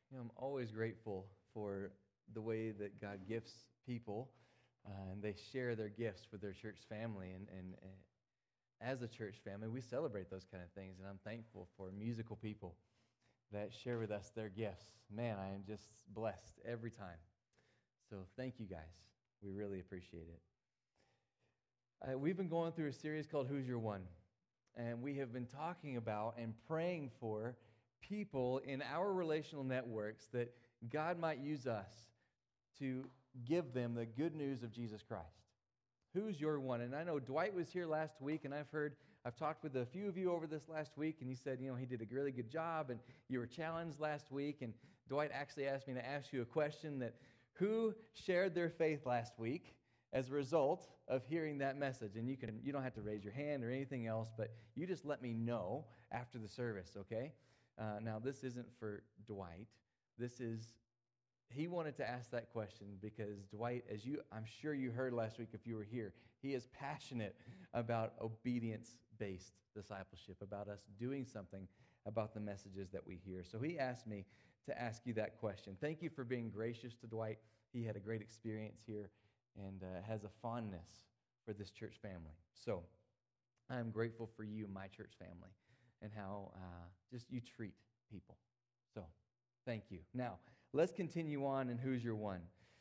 I'm always grateful for the way that God gifts people, and they share their gifts with their church family. And as a church family, we celebrate those kind of things, and I'm thankful for musical people that share with us their gifts. Man, I am just blessed every time. So thank you guys. We really appreciate it. We've been going through a series called Who's Your One? And we have been talking about and praying for people in our relational networks that God might use us to give them the good news of Jesus Christ. Who's your one? And I know Dwight was here last week, and I've talked with a few of you over this last week, and he said, he did a really good job, and you were challenged last week, and Dwight actually asked me to ask you a question that who shared their faith last week as a result of hearing that message? And you don't have to raise your hand or anything else, but you just let me know after the service, okay? Now, this isn't for Dwight. He wanted to ask that question because Dwight, I'm sure you heard last week if you were here, he is passionate about obedience-based discipleship, about us doing something about the messages that we hear. So he asked me to ask you that question. Thank you for being gracious to Dwight. He had a great experience here and has a fondness for this church family. So I'm grateful for you, my church family, and how just you treat people. So thank you. Now, let's continue on in Who's Your One?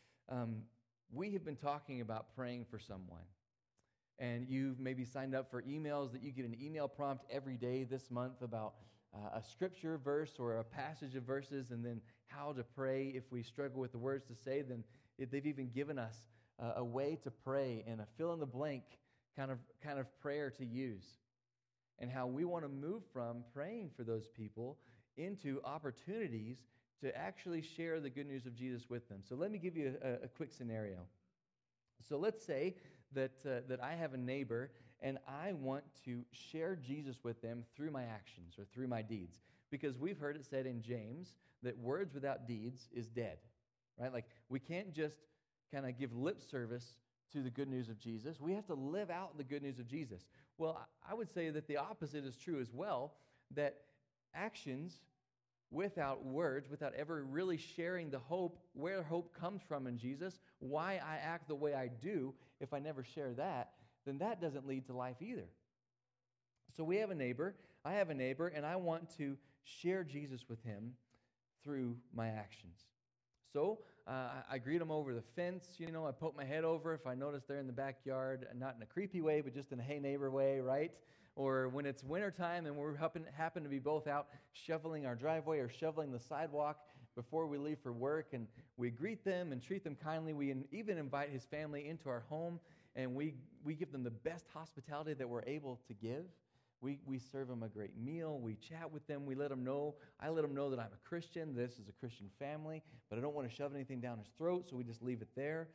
We have been talking about praying for someone. And you've maybe signed up for emails that you get an email prompt every day this month about a scripture verse or a passage of verses, and then how to pray. If we struggle with the words to say, then they've even given us a way to pray and a fill-in-the-blank kind of prayer to use. And how we want to move from praying for those people into opportunities to actually share the good news of Jesus with them. So let me give you a quick scenario. So let's say that I have a neighbor and I want to share Jesus with them through my actions or through my deeds. Because we've heard it said in James that words without deeds is dead, right? Like we can't just kind of give lip service to the good news of Jesus. We have to live out the good news of Jesus. Well, I would say that the opposite is true as well, that actions without words, without ever really sharing the hope, where hope comes from in Jesus, why I act the way I do, if I never share that, then that doesn't lead to life either. So I have a neighbor, and I want to share Jesus with him through my actions. So I greet them over the fence, I poke my head over if I notice they're in the backyard, not in a creepy way, but just in a hey neighbor way, right? Or when it's wintertime and we happen to be both out shoveling our driveway or shoveling the sidewalk before we leave for work, and we greet them and treat them kindly. We even invite his family into our home, and we give them the best hospitality that we're able to give. We serve them a great meal. We chat with them. I let them know that I'm a Christian. This is a Christian family, but I don't want to shove anything down his throat, so we just leave it there.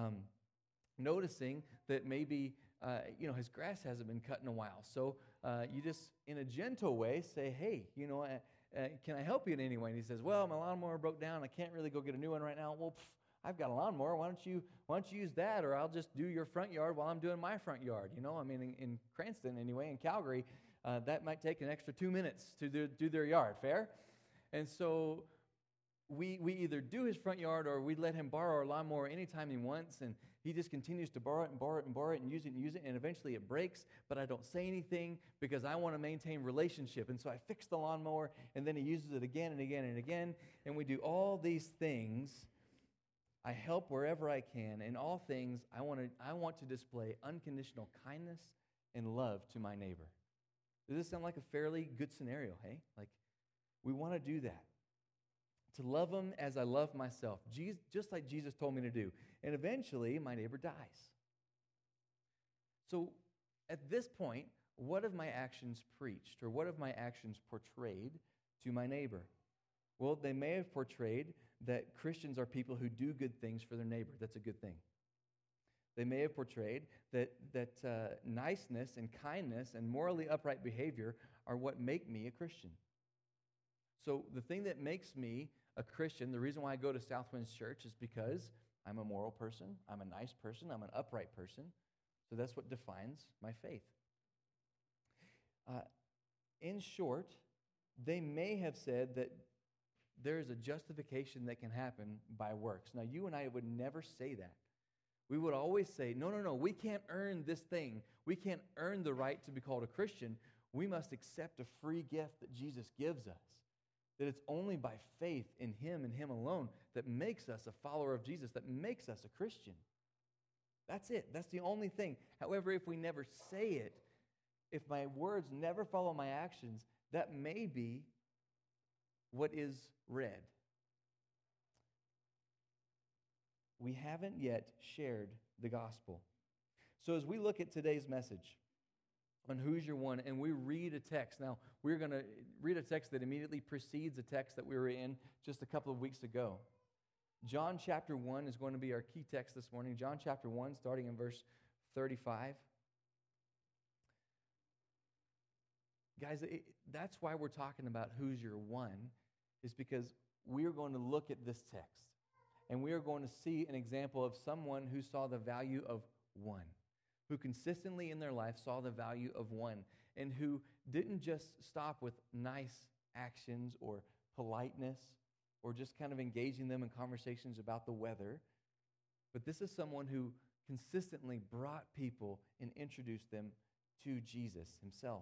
Noticing that maybe his grass hasn't been cut in a while, so you just in a gentle way say, "Hey, can I help you in any way?" And he says, "Well, my lawnmower broke down. I can't really go get a new one right now." Well, I've got a lawnmower. Why don't you use that, or I'll just do your front yard while I'm doing my front yard. In Cranston anyway, in Calgary, that might take an extra 2 minutes to do their yard. Fair? And so we either do his front yard or we let him borrow our lawnmower anytime he wants, and he just continues to borrow it and use it, and eventually it breaks, but I don't say anything because I want to maintain relationship. And so I fix the lawnmower, and then he uses it again and again and again, and we do all these things. I help wherever I can. In all things, I want to display unconditional kindness and love to my neighbor. Does this sound like a fairly good scenario, hey? Like, we want to do that. To love them as I love myself, just like Jesus told me to do. And eventually, my neighbor dies. So, at this point, what have my actions preached, or what have my actions portrayed to my neighbor? Well, they may have portrayed that Christians are people who do good things for their neighbor. That's a good thing. They may have portrayed that niceness and kindness and morally upright behavior are what make me a Christian. So the thing that makes me a Christian, the reason why I go to Southwinds Church is because I'm a moral person, I'm a nice person, I'm an upright person. So that's what defines my faith. In short, they may have said there is a justification that can happen by works. Now, you and I would never say that. We would always say, no, we can't earn this thing. We can't earn the right to be called a Christian. We must accept a free gift that Jesus gives us. That it's only by faith in Him and Him alone that makes us a follower of Jesus, that makes us a Christian. That's it. That's the only thing. However, if we never say it, if my words never follow my actions, that may be what is read. We haven't yet shared the gospel. So as we look at today's message on Who's Your One, and we read a text. Now, we're going to read a text that immediately precedes a text that we were in just a couple of weeks ago. John chapter 1 is going to be our key text this morning. John chapter 1, starting in verse 35. Guys, that's why we're talking about Who's Your One, is because we're going to look at this text, and we are going to see an example of someone who saw the value of one, who consistently in their life saw the value of one, and who didn't just stop with nice actions or politeness or just kind of engaging them in conversations about the weather, but this is someone who consistently brought people and introduced them to Jesus Himself.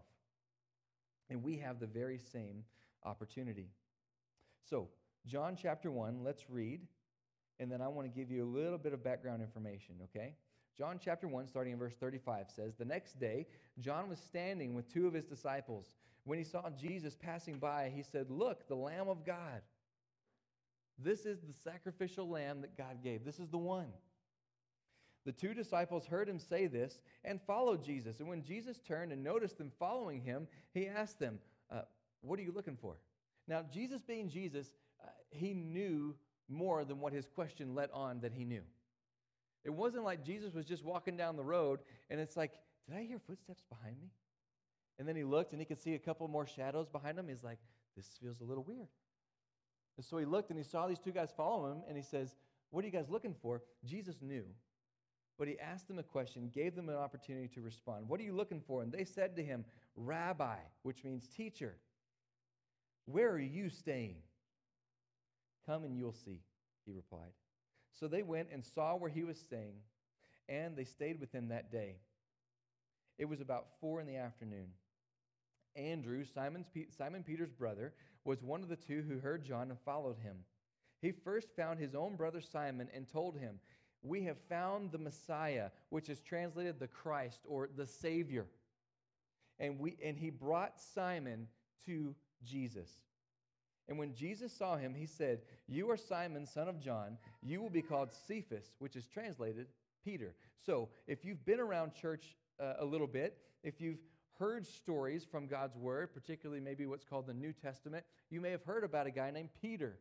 And we have the very same opportunity. So, John chapter 1, let's read, and then I want to give you a little bit of background information, okay? John chapter 1, starting in verse 35, says, "The next day, John was standing with two of his disciples. When he saw Jesus passing by, he said, 'Look, the Lamb of God.'" This is the sacrificial lamb that God gave. This is the one. The two disciples heard him say this and followed Jesus. And when Jesus turned and noticed them following him, he asked them, "What are you looking for?" Now, Jesus being Jesus, he knew more than what his question let on that he knew. It wasn't like Jesus was just walking down the road and it's like, did I hear footsteps behind me? And then he looked and he could see a couple more shadows behind him. He's like, this feels a little weird. And so he looked and he saw these two guys follow him and he says, "What are you guys looking for?" Jesus knew. But he asked them a question, gave them an opportunity to respond. "What are you looking for?" And they said to him, "Rabbi," which means teacher, "where are you staying?" "Come and you'll see," he replied. So they went and saw where he was staying, and they stayed with him that day. It was about 4 p.m. Andrew, Simon Peter's brother, was one of the two who heard John and followed him. He first found his own brother Simon and told him, "We have found the Messiah," which is translated the Christ or the Savior. And he brought Simon to Jesus. And when Jesus saw him, he said, "You are Simon, son of John. You will be called Cephas," which is translated Peter. So if you've been around church a little bit, if you've heard stories from God's Word, particularly maybe what's called the New Testament, you may have heard about a guy named Peter.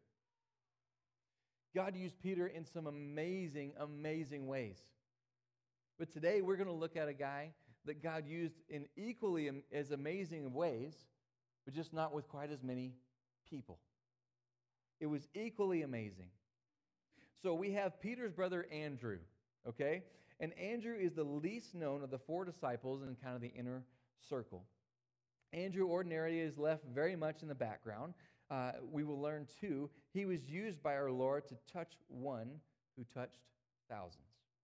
God used Peter in some amazing, amazing ways. But today we're going to look at a guy that God used in equally as amazing ways, but just not with quite as many people. It was equally amazing. So we have Peter's brother Andrew, okay? And Andrew is the least known of the 4 disciples in kind of the inner circle. Andrew ordinarily is left very much in the background. We will learn, too, he was used by our Lord to touch one who touched thousands.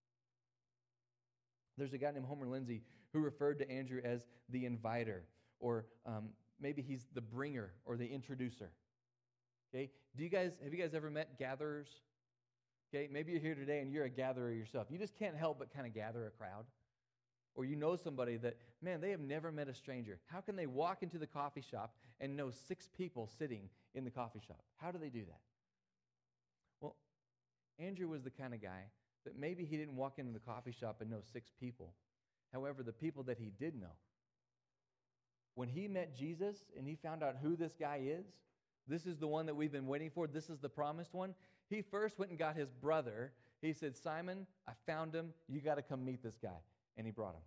There's a guy named Homer Lindsay who referred to Andrew as the inviter, or maybe he's the bringer or the introducer. Okay? Have you guys ever met gatherers? Okay, maybe you're here today and you're a gatherer yourself. You just can't help but kind of gather a crowd. Or you know somebody that, man, they have never met a stranger. How can they walk into the coffee shop and know 6 people sitting in the coffee shop? How do they do that? Well, Andrew was the kind of guy that maybe he didn't walk into the coffee shop and know 6 people. However, the people that he did know, when he met Jesus and he found out who this guy is, this is the one that we've been waiting for, this is the promised one, he first went and got his brother. He said, "Simon, I found him. You got to come meet this guy." And he brought him.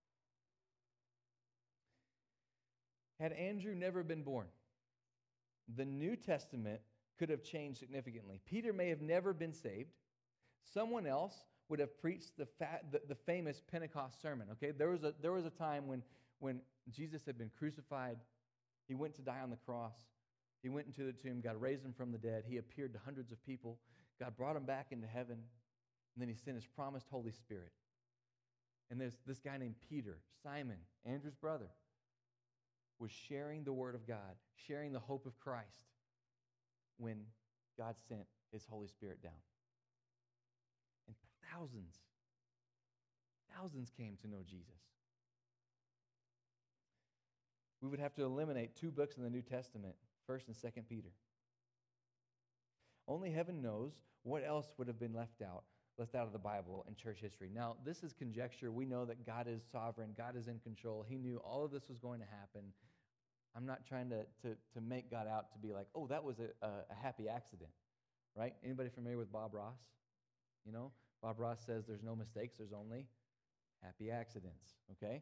Had Andrew never been born, the New Testament could have changed significantly. Peter may have never been saved. Someone else would have preached the famous Pentecost sermon. Okay, there was a time when Jesus had been crucified. He went to die on the cross. He went into the tomb. God raised him from the dead. He appeared to hundreds of people. God brought him back into heaven. And then he sent his promised Holy Spirit. And there's this guy named Peter, Simon, Andrew's brother, was sharing the word of God, sharing the hope of Christ when God sent his Holy Spirit down. And thousands came to know Jesus. We would have to eliminate 2 books in the New Testament, 1st and 2nd Peter. Only heaven knows what else would have been left out of the Bible in church history. Now, this is conjecture. We know that God is sovereign. God is in control. He knew all of this was going to happen. I'm not trying to make God out to be like, oh, that was a happy accident, right? Anybody familiar with Bob Ross? You know, Bob Ross says there's no mistakes. There's only happy accidents, okay?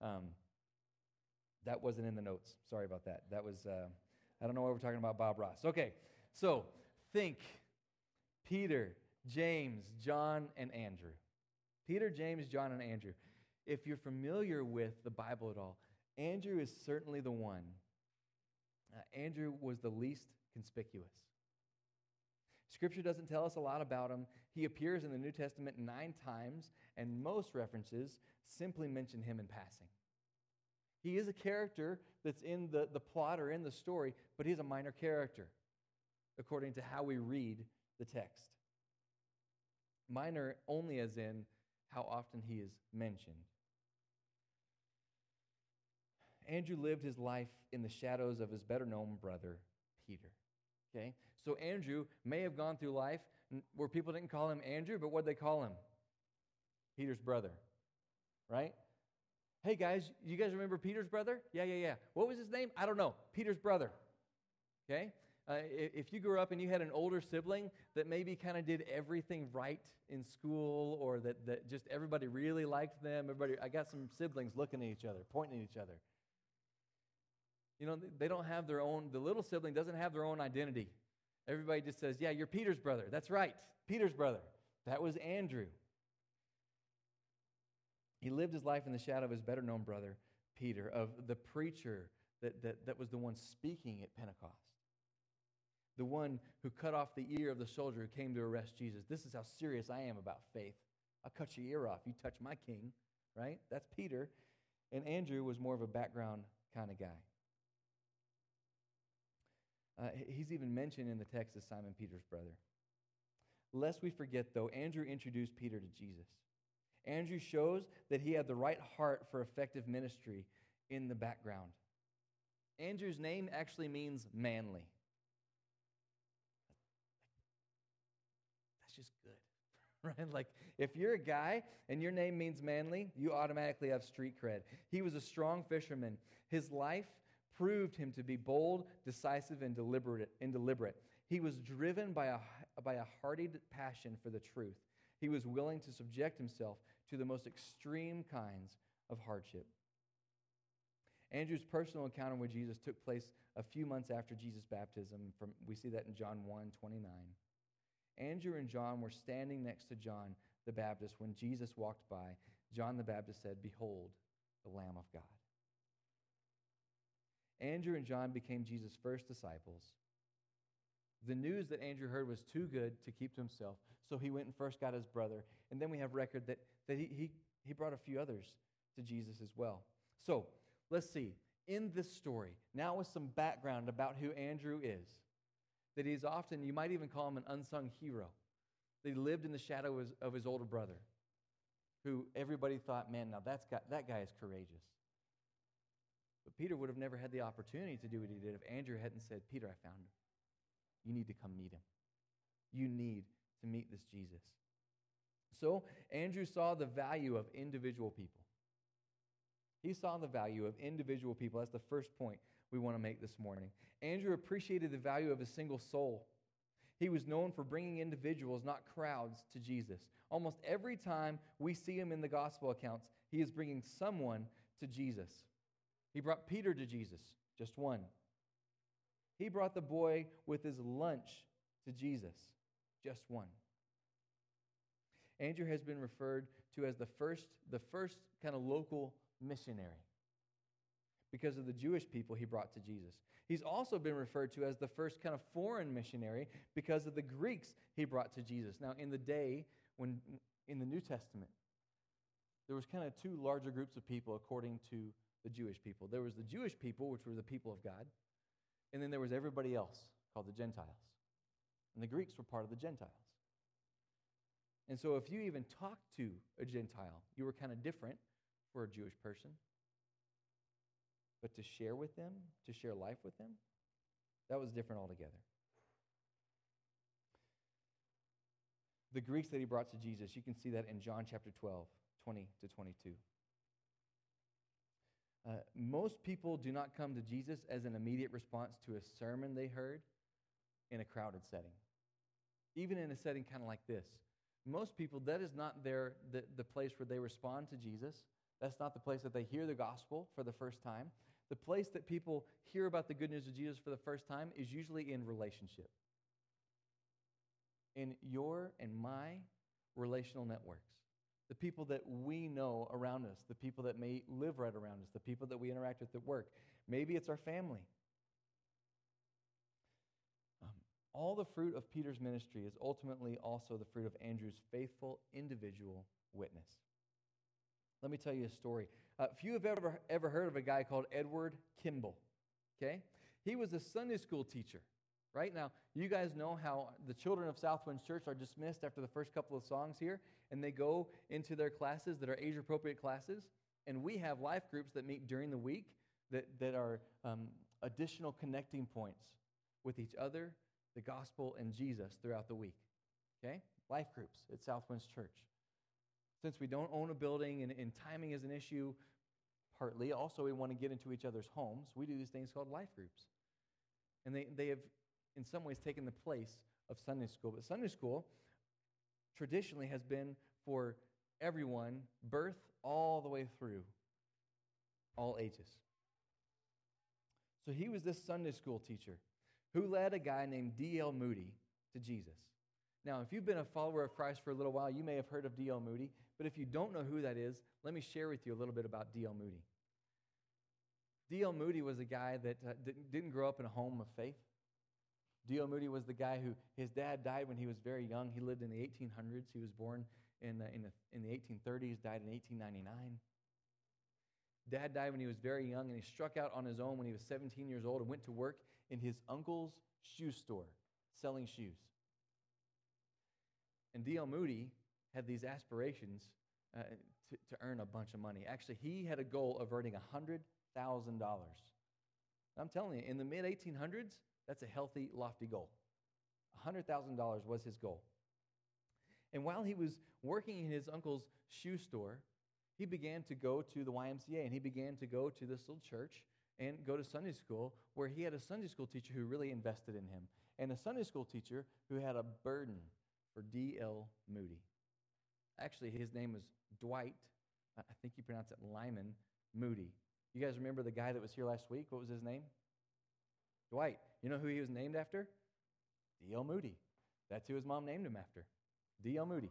That wasn't in the notes. Sorry about that. That was, I don't know why we're talking about Bob Ross. Okay, so think Peter, James, John, and Andrew. Peter, James, John, and Andrew. If you're familiar with the Bible at all, Andrew is certainly the one. Andrew was the least conspicuous. Scripture doesn't tell us a lot about him. He appears in the New Testament 9 times, and most references simply mention him in passing. He is a character that's in the plot or in the story, but he's a minor character, according to how we read the text. Minor only as in how often he is mentioned. Andrew lived his life in the shadows of his better-known brother, Peter. Okay? So Andrew may have gone through life where people didn't call him Andrew, but what'd they call him? Peter's brother. Right? Hey, guys, you guys remember Peter's brother? Yeah. What was his name? I don't know. Peter's brother. Okay? If you grew up and you had an older sibling that maybe kind of did everything right in school, or that just everybody really liked them, I got some siblings looking at each other, pointing at each other. You know, they don't have their own, the little sibling doesn't have their own identity. Everybody just says, yeah, you're Peter's brother. That's right, Peter's brother. That was Andrew. He lived his life in the shadow of his better-known brother, Peter, of the preacher that was the one speaking at Pentecost. The one who cut off the ear of the soldier who came to arrest Jesus. This is how serious I am about faith. I'll cut your ear off. You touch my king, right? That's Peter. And Andrew was more of a background kind of guy. He's even mentioned in the text as Simon Peter's brother. Lest we forget, though, Andrew introduced Peter to Jesus. Andrew shows that he had the right heart for effective ministry in the background. Andrew's name actually means manly. That's just good, right? Like, if you're a guy and your name means manly, you automatically have street cred. He was a strong fisherman. His life proved him to be bold, decisive, and deliberate. He was driven by a hearty passion for the truth. He was willing to subject himself to the most extreme kinds of hardship. Andrew's personal encounter with Jesus took place a few months after Jesus' baptism. We see that in John 1:29. Andrew and John were standing next to John the Baptist when Jesus walked by. John the Baptist said, "Behold, the Lamb of God." Andrew and John became Jesus' first disciples. The news that Andrew heard was too good to keep to himself, so he went and first got his brother. And then we have record that he brought a few others to Jesus as well. So let's see. In this story, now with some background about who Andrew is, that he's often, you might even call him an unsung hero. That he lived in the shadow of his older brother, who everybody thought, man, now that guy is courageous. But Peter would have never had the opportunity to do what he did if Andrew hadn't said, Peter, I found him. You need to come meet him. You need to meet this Jesus. So Andrew saw the value of individual people. He saw the value of individual people. That's the first point we want to make this morning. Andrew appreciated the value of a single soul. He was known for bringing individuals, not crowds, to Jesus. Almost every time we see him in the gospel accounts, he is bringing someone to Jesus. He brought Peter to Jesus, just one. He brought the boy with his lunch to Jesus, just one. Andrew has been referred to as the first kind of local missionary. because of the Jewish people he brought to Jesus. He's also been referred to as the first kind of foreign missionary because of the Greeks he brought to Jesus. Now, in the day, when in the New Testament, there was kind of two larger groups of people according to the Jewish people. There was the Jewish people, which were the people of God, and then there was everybody else called the Gentiles. And the Greeks were part of the Gentiles. And so if you even talked to a Gentile, you were kind of different for a Jewish person. But to share with them, to share life with them, that was different altogether. The Greeks that he brought to Jesus, you can see that in John chapter 12, 20 to 22. Most people do not come to Jesus as an immediate response to a sermon they heard in a crowded setting. Even in a setting kind of like this. Most people, that is not the place where they respond to Jesus. That's not the place that they hear the gospel for the first time. The place that people hear about the good news of Jesus for the first time is usually in relationship. In your and my relational networks. The people that we know around us, the people that may live right around us, the people that we interact with at work. Maybe it's our family. All the fruit of Peter's ministry is ultimately also the fruit of Andrew's faithful individual witness. Let me tell you a story. If you have ever heard of a guy called Edward Kimball, okay? He was a Sunday school teacher, right? Now, you guys know how the children of Southwind Church are dismissed after the first couple of songs here, and they go into their classes that are age-appropriate classes, and we have life groups that meet during the week that are additional connecting points with each other, the gospel, and Jesus throughout the week, okay? Life groups at Southwinds Church. Since we don't own a building and timing is an issue, partly, also we want to get into each other's homes, we do these things called life groups. And they have, in some ways, taken the place of Sunday school. But Sunday school traditionally has been for everyone, birth all the way through, all ages. So he was this Sunday school teacher who led a guy named D.L. Moody to Jesus. Now, if you've been a follower of Christ for a little while, you may have heard of D.L. Moody, but if you don't know who that is, let me share with you a little bit about D.L. Moody. D.L. Moody was a guy that didn't grow up in a home of faith. D.L. Moody was the guy who, his dad died when he was very young. He lived in the 1800s. He was born in the 1830s, died in 1899. Dad died when he was very young, and he struck out on his own when he was 17 years old and went to work in his uncle's shoe store selling shoes. And D.L. Moody had these aspirations to earn a bunch of money. Actually, he had a goal of earning $100,000. I'm telling you, in the mid-1800s, that's a healthy, lofty goal. $100,000 was his goal. And while he was working in his uncle's shoe store, he began to go to the YMCA, and he began to go to this little church and go to Sunday school, where he had a Sunday school teacher who really invested in him, and a Sunday school teacher who had a burden for D.L. Moody. Actually, his name was Dwight, I think you pronounce it Lyman Moody. You guys remember the guy that was here last week? What was his name? Dwight. You know who he was named after? D.L. Moody. That's who his mom named him after. D.L. Moody.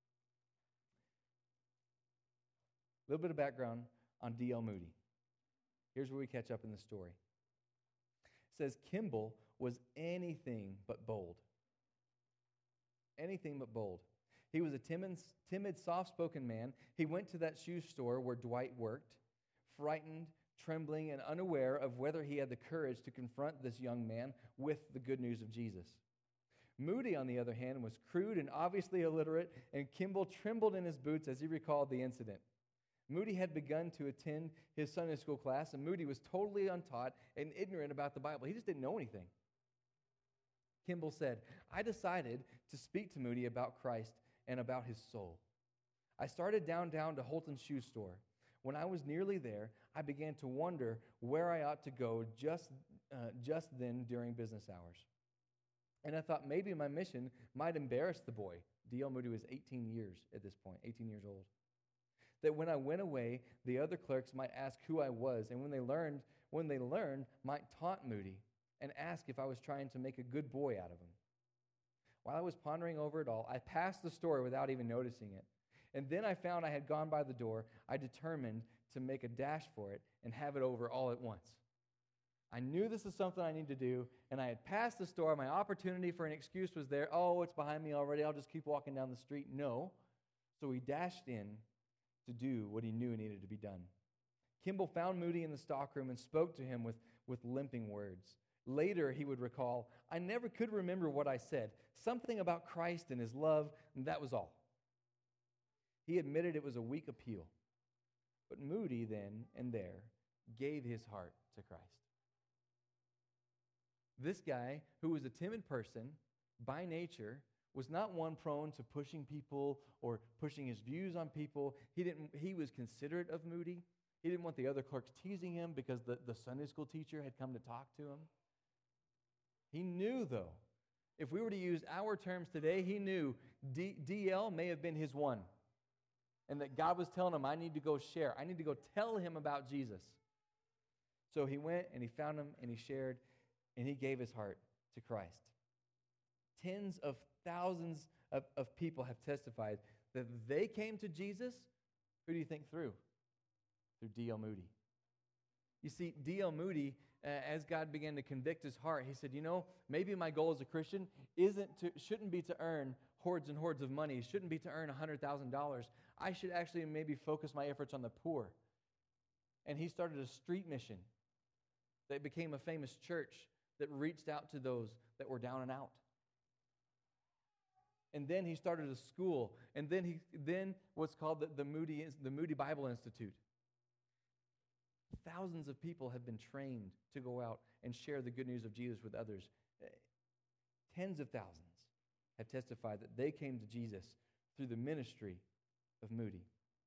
A little bit of background on D.L. Moody. Here's where we catch up in the story. It says, Kimball was anything but bold. Anything but bold. He was a timid, soft-spoken man. He went to that shoe store where Dwight worked, frightened, trembling, and unaware of whether he had the courage to confront this young man with the good news of Jesus. Moody, on the other hand, was crude and obviously illiterate, and Kimball trembled in his boots as he recalled the incident. Moody had begun to attend his Sunday school class, and Moody was totally untaught and ignorant about the Bible. He just didn't know anything. Kimball said, I decided to speak to Moody about Christ and about his soul. I started down to Holton's shoe store. When I was nearly there, I began to wonder where I ought to go just then during business hours. And I thought maybe my mission might embarrass the boy. D.L. Moody was 18 years at this point, 18 years old. That when I went away, the other clerks might ask who I was, and when they learned, might taunt Moody and ask if I was trying to make a good boy out of him. While I was pondering over it all, I passed the store without even noticing it. And then I found I had gone by the door. I determined to make a dash for it and have it over all at once. I knew this is something I need to do, and I had passed the store. My opportunity for an excuse was there. Oh, it's behind me already. I'll just keep walking down the street. No. So he dashed in to do what he knew needed to be done. Kimball found Moody in the stockroom and spoke to him with limping words. Later, he would recall, I never could remember what I said. Something about Christ and his love, and that was all. He admitted it was a weak appeal. But Moody then and there gave his heart to Christ. This guy, who was a timid person by nature, was not one prone to pushing people or pushing his views on people. He was considerate of Moody. He didn't want the other clerks teasing him because the Sunday school teacher had come to talk to him. He knew, though, if we were to use our terms today, he knew DL may have been his one. And that God was telling him, I need to go share. I need to go tell him about Jesus. So he went and he found him and he shared and he gave his heart to Christ. Tens of thousands of people have testified that they came to Jesus. Who do you think through? Through D.L. Moody. You see, D.L. Moody, as God began to convict his heart, he said, maybe my goal as a Christian shouldn't be to earn hordes and hordes of money. It shouldn't be to earn $100,000. I should actually maybe focus my efforts on the poor. And he started a street mission that became a famous church that reached out to those that were down and out. And then he started a school, and then what's called the Moody Bible Institute. Thousands of people have been trained to go out and share the good news of Jesus with others. Tens of thousands have testified that they came to Jesus through the ministry of Moody.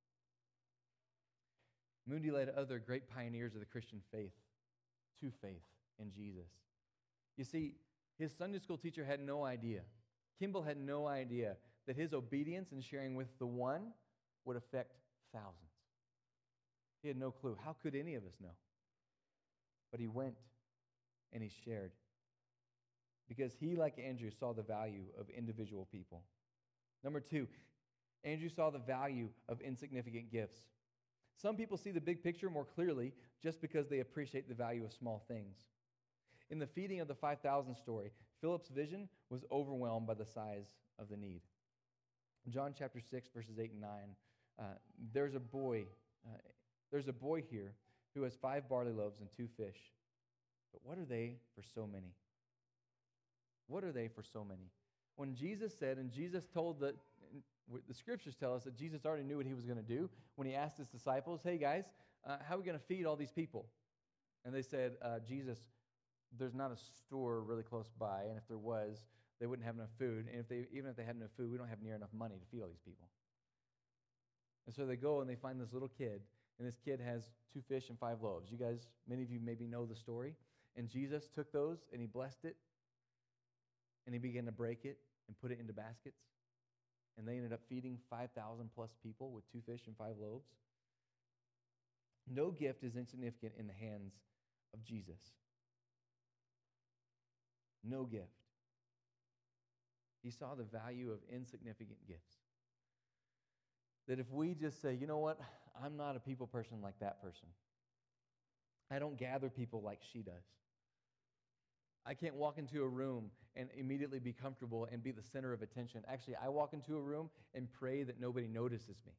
Moody led other great pioneers of the Christian faith to faith in Jesus. You see, his Sunday school teacher had no idea. Kimball had no idea that his obedience and sharing with the one would affect thousands. He had no clue. How could any of us know? But he went and he shared. Because he, like Andrew, saw the value of individual people. Number 2, Andrew saw the value of insignificant gifts. Some people see the big picture more clearly just because they appreciate the value of small things. In the feeding of the 5,000 story, Philip's vision was overwhelmed by the size of the need. In John chapter 6, verses 8 and 9, there's a boy here who has 5 barley loaves and 2 fish. But what are they for so many? What are they for so many? When Jesus said, and Jesus told the scriptures tell us that Jesus already knew what he was going to do when he asked his disciples, hey guys, how are we going to feed all these people? And they said, Jesus, there's not a store really close by, and if there was, they wouldn't have enough food. And even if they had enough food, we don't have near enough money to feed all these people. And so they go and they find this little kid, and this kid has 2 fish and 5 loaves. You guys, many of you maybe know the story. And Jesus took those and he blessed it, and he began to break it and put it into baskets. And they ended up feeding 5,000 plus people with 2 fish and 5 loaves. No gift is insignificant in the hands of Jesus. No gift. He saw the value of insignificant gifts. That if we just say, you know what, I'm not a people person like that person. I don't gather people like she does. I can't walk into a room and immediately be comfortable and be the center of attention. Actually, I walk into a room and pray that nobody notices me.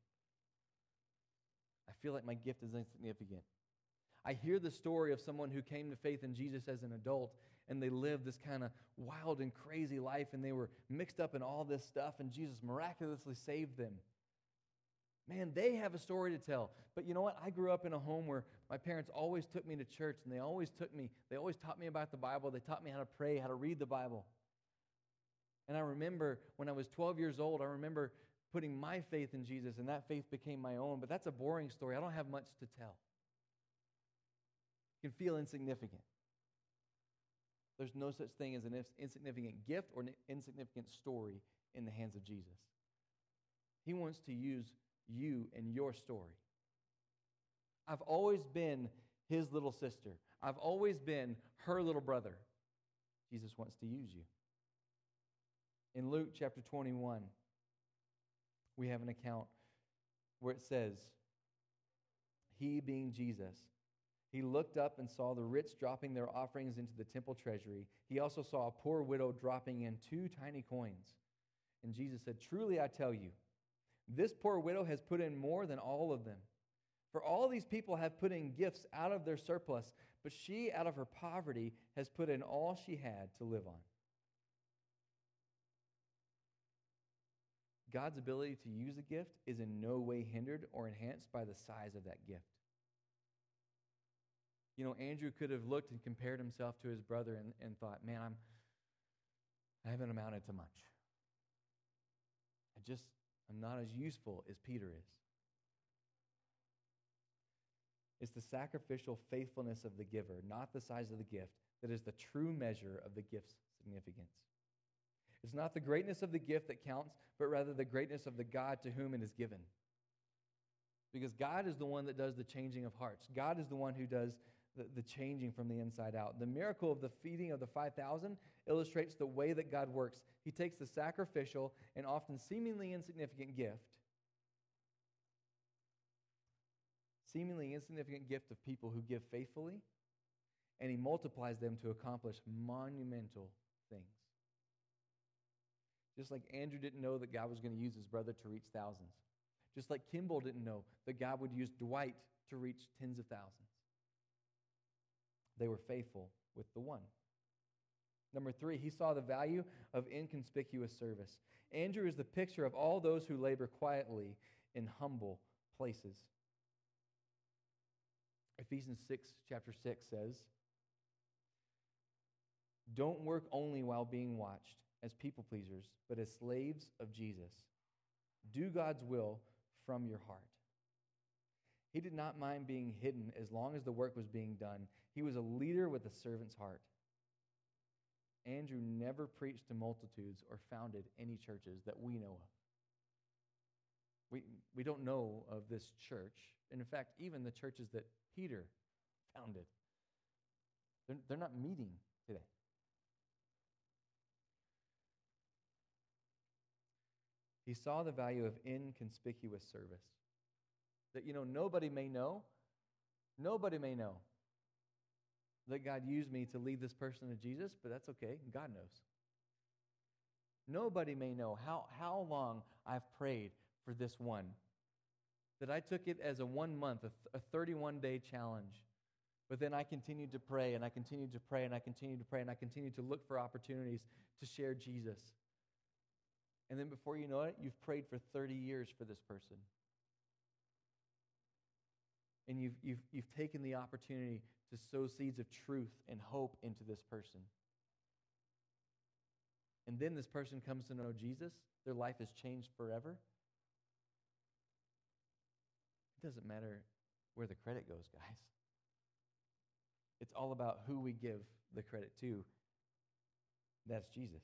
I feel like my gift is insignificant. I hear the story of someone who came to faith in Jesus as an adult, and they lived this kind of wild and crazy life, and they were mixed up in all this stuff, and Jesus miraculously saved them. Man, they have a story to tell. But you know what? I grew up in a home where my parents always took me to church, and they always taught me about the Bible. They taught me how to pray, how to read the Bible. And I remember when I was 12 years old, I remember putting my faith in Jesus, and that faith became my own. But that's a boring story. I don't have much to tell. You can feel insignificant. There's no such thing as an insignificant gift or an insignificant story in the hands of Jesus. He wants to use you and your story. I've always been his little sister. I've always been her little brother. Jesus wants to use you. In Luke chapter 21, we have an account where it says, he being Jesus. He looked up and saw the rich dropping their offerings into the temple treasury. He also saw a poor widow dropping in 2 tiny coins. And Jesus said, "Truly I tell you, this poor widow has put in more than all of them. For all these people have put in gifts out of their surplus, but she, out of her poverty, has put in all she had to live on." God's ability to use a gift is in no way hindered or enhanced by the size of that gift. You know, Andrew could have looked and compared himself to his brother and thought, man, I haven't amounted to much. I'm not as useful as Peter is. It's the sacrificial faithfulness of the giver, not the size of the gift, that is the true measure of the gift's significance. It's not the greatness of the gift that counts, but rather the greatness of the God to whom it is given. Because God is the one that does the changing of hearts. God is the one who does the changing from the inside out. The miracle of the feeding of the 5,000 illustrates the way that God works. He takes the sacrificial and often seemingly insignificant gift of people who give faithfully, and he multiplies them to accomplish monumental things. Just like Andrew didn't know that God was going to use his brother to reach thousands. Just like Kimball didn't know that God would use Dwight to reach tens of thousands. They were faithful with the one. Number 3, he saw the value of inconspicuous service. Andrew is the picture of all those who labor quietly in humble places. Ephesians chapter 6 says, "Don't work only while being watched as people pleasers, but as slaves of Jesus. Do God's will from your heart." He did not mind being hidden as long as the work was being done. He was a leader with a servant's heart. Andrew never preached to multitudes or founded any churches that we know of. We don't know of this church. And in fact, even the churches that Peter founded, they're not meeting today. He saw the value of inconspicuous service. That, nobody may know that God used me to lead this person to Jesus, but that's okay. God knows. Nobody may know how long I've prayed for this one. That I took it as a 1 month, a 31-day challenge. But then I continued to pray, and I continued to pray, and I continued to pray, and I continued to look for opportunities to share Jesus. And then before you know it, you've prayed for 30 years for this person. And you've taken the opportunity to sow seeds of truth and hope into this person. And then this person comes to know Jesus. Their life has changed forever. It doesn't matter where the credit goes, guys. It's all about who we give the credit to. That's Jesus.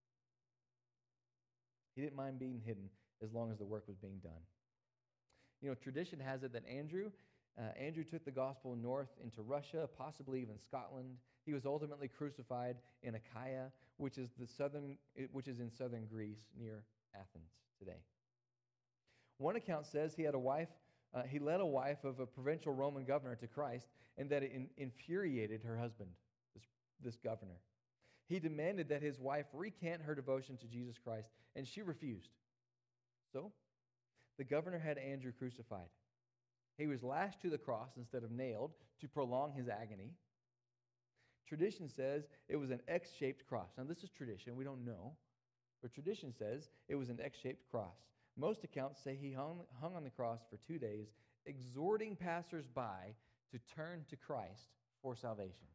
He didn't mind being hidden as long as the work was being done. Tradition has it that Andrew took the gospel north into Russia, possibly even Scotland. He was ultimately crucified in Achaia, which is in southern Greece near Athens today. One account says he led a wife of a provincial Roman governor to Christ, and that it infuriated her husband, this governor. He demanded that his wife recant her devotion to Jesus Christ, and she refused. So, the governor had Andrew crucified. He was lashed to the cross instead of nailed to prolong his agony. Tradition says it was an X-shaped cross. Now, this is tradition. We don't know. But tradition says it was an X-shaped cross. Most accounts say he hung on the cross for 2 days, exhorting passersby to turn to Christ for salvation.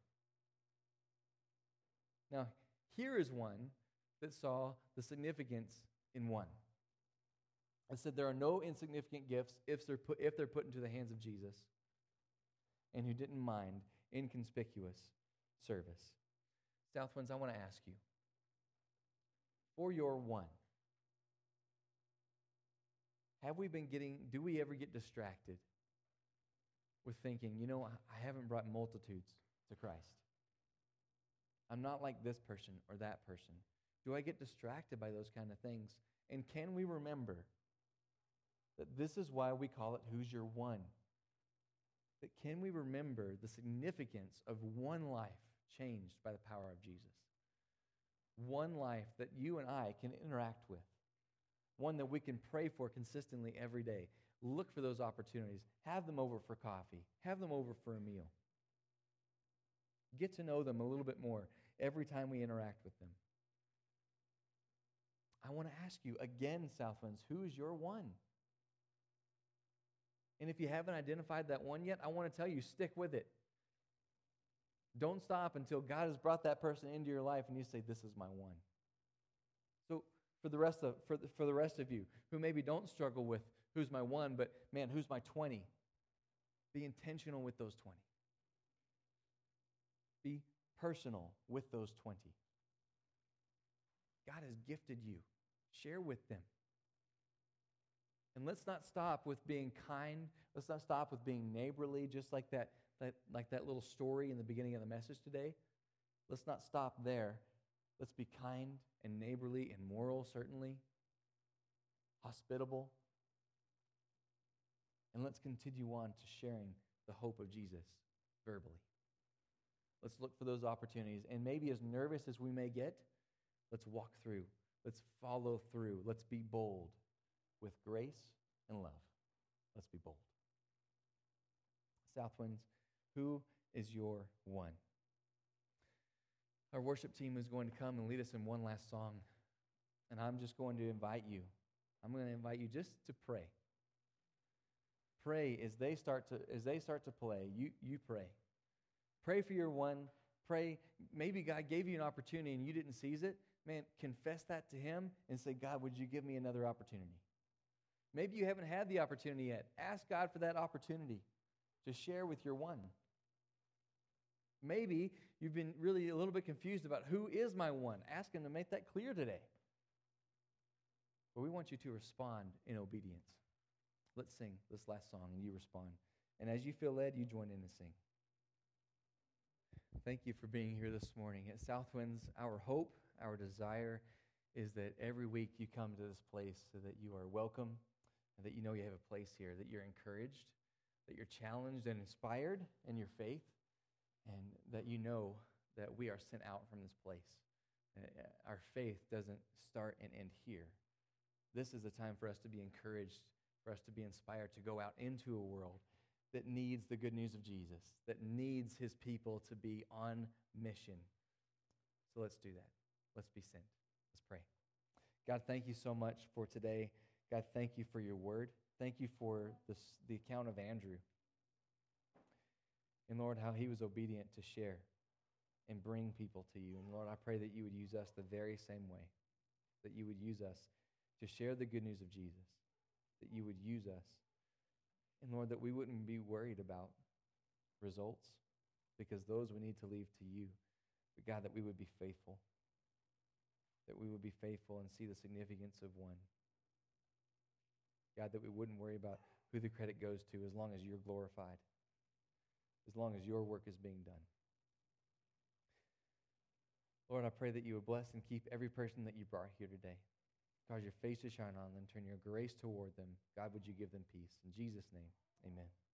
Now, here is one that saw the significance in one. It said there are no insignificant gifts if they're put into the hands of Jesus, and who didn't mind inconspicuous service. Southwinds, I want to ask you, for your one, do we ever get distracted with thinking, I haven't brought multitudes to Christ. I'm not like this person or that person. Do I get distracted by those kind of things? And can we remember that this is why we call it Who's Your One? That can we remember the significance of one life changed by the power of Jesus? One life that you and I can interact with. One that we can pray for consistently every day. Look for those opportunities. Have them over for coffee. Have them over for a meal. Get to know them a little bit more every time we interact with them. I want to ask you again, Southwinds, who is your one? And if you haven't identified that one yet, I want to tell you, stick with it. Don't stop until God has brought that person into your life and you say, this is my one. So for the rest of you who maybe don't struggle with who's my one, but man, who's my 20? Be intentional with those 20. Be personal with those 20. God has gifted you. Share with them. And let's not stop with being kind. Let's not stop with being neighborly, just like that little story in the beginning of the message today. Let's not stop there. Let's be kind and neighborly and moral, certainly. Hospitable. And let's continue on to sharing the hope of Jesus verbally. Let's look for those opportunities. And maybe as nervous as we may get, let's walk through. Let's follow through. Let's be bold with grace and love. Let's be bold. Southwinds, who is your one? Our worship team is going to come and lead us in one last song. And I'm just going to invite you. I'm going to invite you just to pray. Pray as they start to play. You pray. Pray for your one. Pray. Maybe God gave you an opportunity and you didn't seize it. Man, confess that to Him and say, God, would you give me another opportunity? Maybe you haven't had the opportunity yet. Ask God for that opportunity to share with your one. Maybe you've been really a little bit confused about who is my one. Ask Him to make that clear today. But we want you to respond in obedience. Let's sing this last song and you respond. And as you feel led, you join in and sing. Thank you for being here this morning. At Southwinds, our hope, our desire is that every week you come to this place so that you are welcome and that you know you have a place here, that you're encouraged, that you're challenged and inspired in your faith, and that you know that we are sent out from this place. Our faith doesn't start and end here. This is a time for us to be encouraged, for us to be inspired to go out into a world that needs the good news of Jesus, that needs His people to be on mission. So let's do that. Let's be sent. Let's pray. God, thank you so much for today. God, thank you for your word. Thank you for the account of Andrew. And Lord, how he was obedient to share and bring people to you. And Lord, I pray that you would use us the very same way, that you would use us to share the good news of Jesus, that you would use us. And Lord, that we wouldn't be worried about results, because those we need to leave to you. But God, that we would be faithful, that we would be faithful and see the significance of one. God, that we wouldn't worry about who the credit goes to as long as you're glorified, as long as your work is being done. Lord, I pray that you would bless and keep every person that you brought here today. Cause your face to shine on them, turn your grace toward them. God, would you give them peace? In Jesus' name, amen.